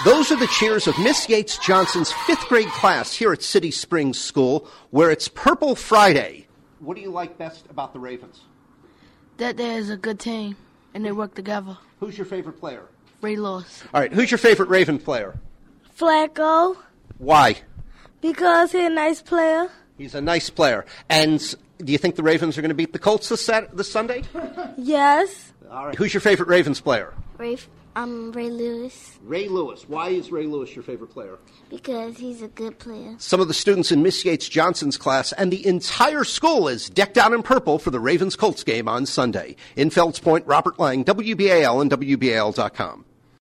Those are the cheers of Miss Yates Johnson's 5th grade class here at City Springs School, where it's Purple Friday. What do you like best about the Ravens? That there's a good team, and they work together. Who's your favorite player? Ray Lewis. All right, who's your favorite Raven player? Flacco. Why? Because he's a nice player. He's a nice player. And do you think the Ravens are going to beat the Colts this Sunday? Yes. All right. Who's your favorite Ravens player? Ray Lewis. Ray Lewis. Why is Ray Lewis your favorite player? Because he's a good player. Some of the students in Miss Yates Johnson's class and the entire school is decked out in purple for the Ravens-Colts game on Sunday. In Felds Point, Robert Lang, WBAL and WBAL.com.